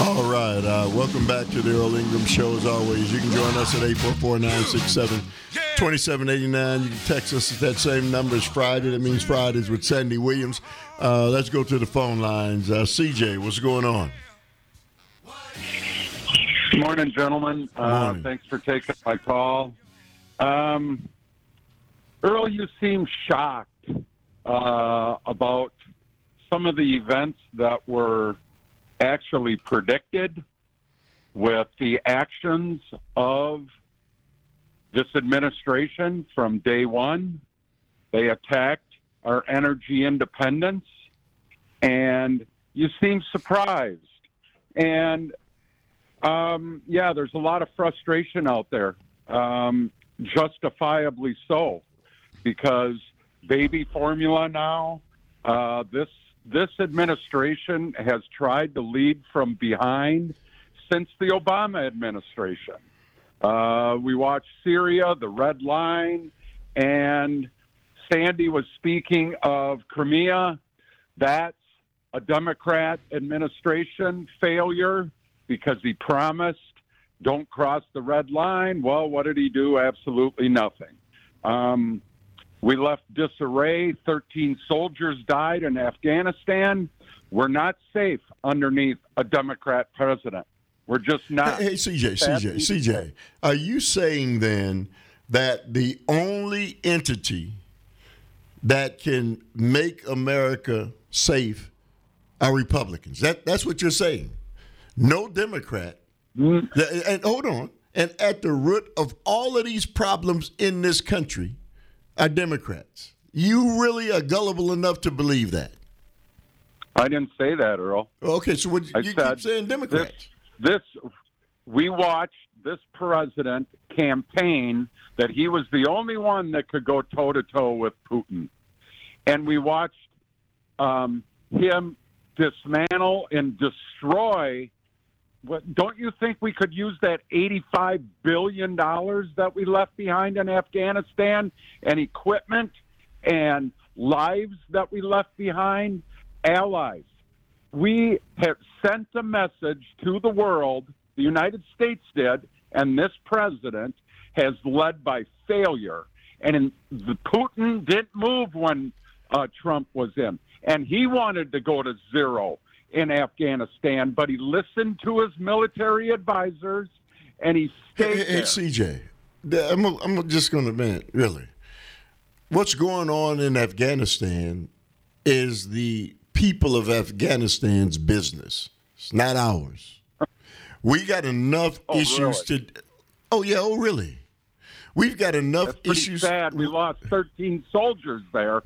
All right. Welcome back to the Earl Ingram Show. As always, you can join us at 844-967-2789. You can text us at that same number. It's Friday. That means Fridays with Sandy Williams. Let's go to the phone lines. CJ, what's going on? Good morning, gentlemen. Morning. Thanks for taking my call. Earl, you seem shocked about some of the events that were actually predicted with the actions of this administration from day one. They attacked our energy independence, and you seem surprised. And, there's a lot of frustration out there, justifiably so, because baby formula now, this administration has tried to lead from behind since the Obama administration. We watched Syria, the Red Line, and Sandy was speaking of Crimea. That's a Democrat administration failure because he promised don't cross the red line. Well, what did he do? Absolutely nothing. We left disarray. 13 soldiers died in Afghanistan. We're not safe underneath a Democrat president. We're just not. Hey, CJ, are you saying then that the only entity that can make America safe are Republicans? That's what you're saying. No Democrat. And hold on. And at the root of all of these problems in this country are Democrats. You really are gullible enough to believe that? I didn't say that, Earl. Okay, so you keep saying Democrats. We watched this president campaign that he was the only one that could go toe-to-toe with Putin. And we watched him dismantle and destroy. Don't you think we could use that $85 billion that we left behind in Afghanistan and equipment and lives that we left behind? Allies. We have sent a message to the world, the United States did, and this president has led by failure. And Putin didn't move when Trump was in. And he wanted to go to zero in Afghanistan, but he listened to his military advisors, and he stayed there. Hey, CJ, I'm just going to admit, really, what's going on in Afghanistan is the people of Afghanistan's business. It's not ours. We got enough issues really? Really? We've got enough That's pretty issues. sad. We lost 13 soldiers there.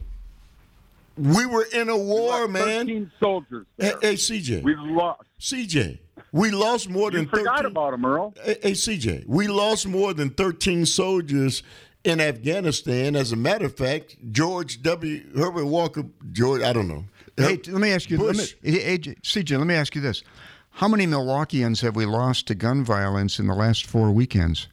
We were in a war, man. 13 soldiers there. Hey, CJ. We've lost. CJ, we lost more than 13. You forgot about them, Earl. Hey, CJ, we lost more than 13 soldiers in Afghanistan. As a matter of fact, Herbert Walker, I don't know. Hey, let me ask you, CJ, let me ask you this. How many Milwaukeeans have we lost to gun violence in the last 4 weekends?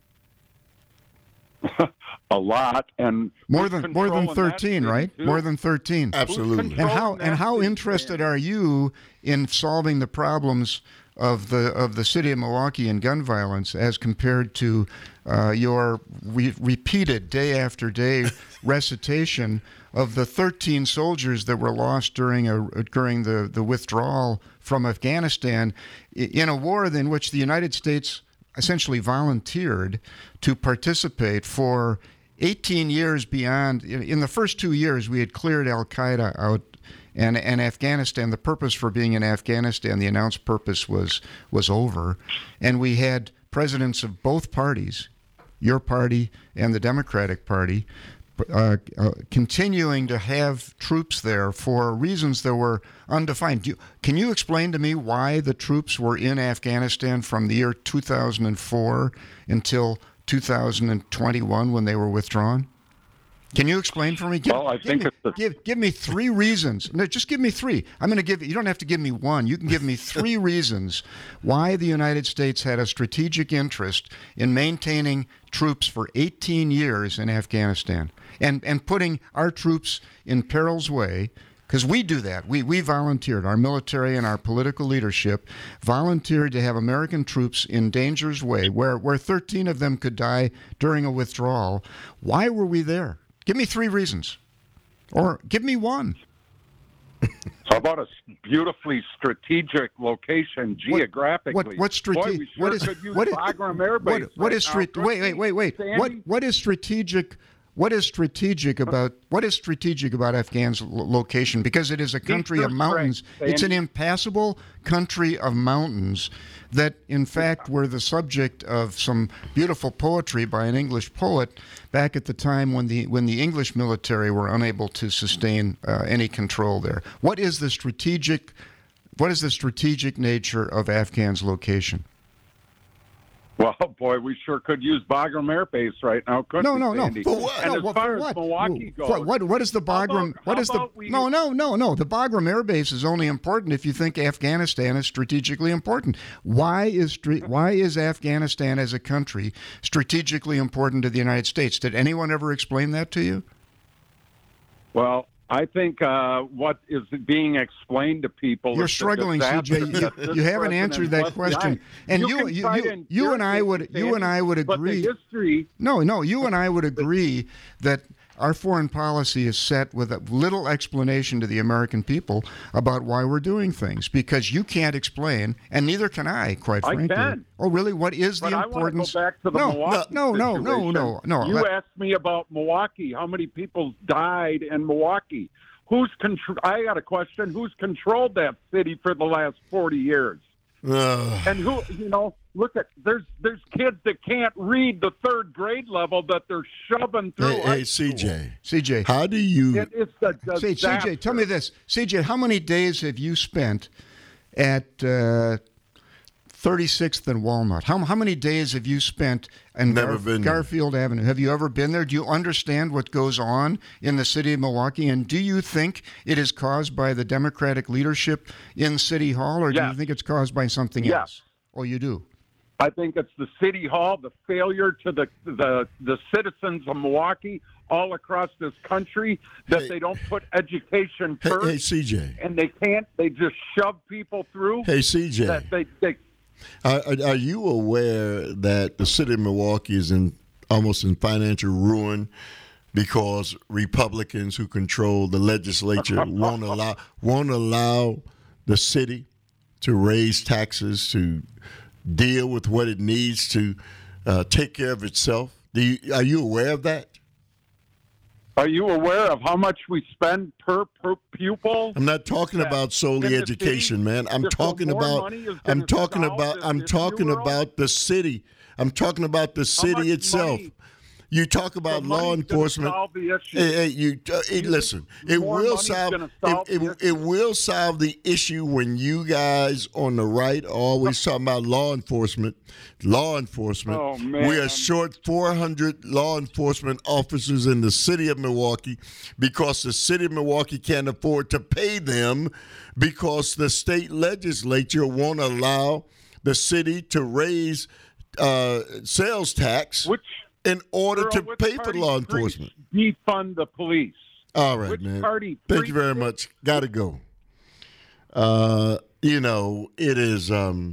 A lot, and more than 13, right? More than 13. Absolutely. And how interested are you in solving the problems of the city of Milwaukee and gun violence as compared to your repeated day after day recitation of the 13 soldiers that were lost during the withdrawal from Afghanistan in a war in which the United States essentially volunteered to participate for 18 years beyond. In the first 2 years, we had cleared al-Qaeda out, and Afghanistan, the purpose for being in Afghanistan, the announced purpose was over, and we had presidents of both parties, your party and the Democratic Party, continuing to have troops there for reasons that were undefined. Can you explain to me why the troops were in Afghanistan from the year 2004 until 2021 when they were withdrawn? Can you explain for me? Give me 3 reasons. No, just give me 3. I'm going to give you. You don't have to give me 1. You can give me 3 reasons why the United States had a strategic interest in maintaining troops for 18 years in Afghanistan and putting our troops in peril's way Because we do that. We volunteered. Our military and our political leadership volunteered to have American troops in danger's way, where 13 of them could die during a withdrawal. Why were we there? Give me 3 reasons. Or give me 1. How about a beautifully strategic location geographically? What strategic? Boy, we sure could use Bagram Air Base What is right now. wait? Sandy? What is strategic? What is strategic about Afghan's location? Because it is a country of mountains. It's an impassable country of mountains that, in fact, were the subject of some beautiful poetry by an English poet back at the time when the English military were unable to sustain any control there. What is the strategic nature of Afghan's location? Well, boy, we sure could use Bagram Air Base right now, couldn't we, No. Sandy? For what? And No, as far for as what? Milwaukee goes, What is the Bagram? No. The Bagram Air Base is only important if you think Afghanistan is strategically important. Why is Afghanistan as a country strategically important to the United States? Did anyone ever explain that to you? Well, I think what is being explained to people. You're is the struggling, disaster CJ. that this You haven't president answered that left question. behind. And can you and I would agree. But the history. No, you and I would agree that our foreign policy is set with a little explanation to the American people about why we're doing things, because you can't explain, and neither can I, quite frankly. I can. Oh, really? What is the But importance? I want to go back to the Milwaukee No. You asked me about Milwaukee. How many people died in Milwaukee? I got a question. Who's controlled that city for the last 40 years? And who, look at there's kids that can't read the 3rd grade level that they're shoving through. Hey, CJ. CJ. How do you? It's a disaster. CJ, tell me this. CJ, how many days have you spent at 36th and Walnut? How many days have you spent in Garfield Avenue? Have you ever been there? Do you understand what goes on in the city of Milwaukee? And do you think it is caused by the Democratic leadership in City Hall, or do you think it's caused by something else? Oh, you do? I think it's the City Hall, the failure to the citizens of Milwaukee all across this country that they don't put education first. Hey, CJ. And they just shove people through. Hey, CJ. That Are you aware that the city of Milwaukee is almost in financial ruin because Republicans who control the legislature won't allow the city to raise taxes, to deal with what it needs to take care of itself? Are you aware of that? Are you aware of how much we spend per pupil? I'm not talking about solely education, man. I'm talking about the city. I'm talking about the city itself. You talk about law enforcement. Listen. It will solve the issue when you guys on the right are always talking about law enforcement. Oh, man. We are short 400 law enforcement officers in the city of Milwaukee because the city of Milwaukee can't afford to pay them because the state legislature won't allow the city to raise sales tax. In order to pay for law enforcement. Defund the police. All right, man. Thank you very much. Got to go. It is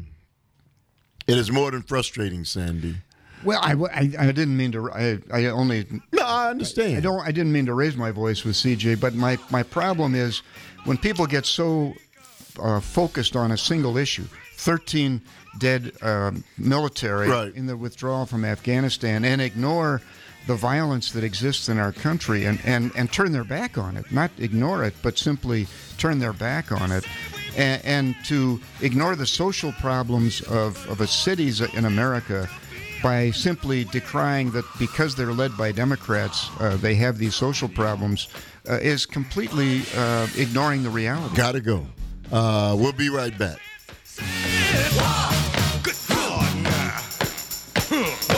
more than frustrating, Sandy. Well, I didn't mean to. I only. No, I understand. I didn't mean to raise my voice with CJ, but my problem is when people get so focused on a single issue. 13 dead military in the withdrawal from Afghanistan, and ignore the violence that exists in our country and turn their back on it. Not ignore it, but simply turn their back on it. And to ignore the social problems of cities in America by simply decrying that because they're led by Democrats, they have these social problems, is completely ignoring the reality. Gotta go. We'll be right back. Good God, now.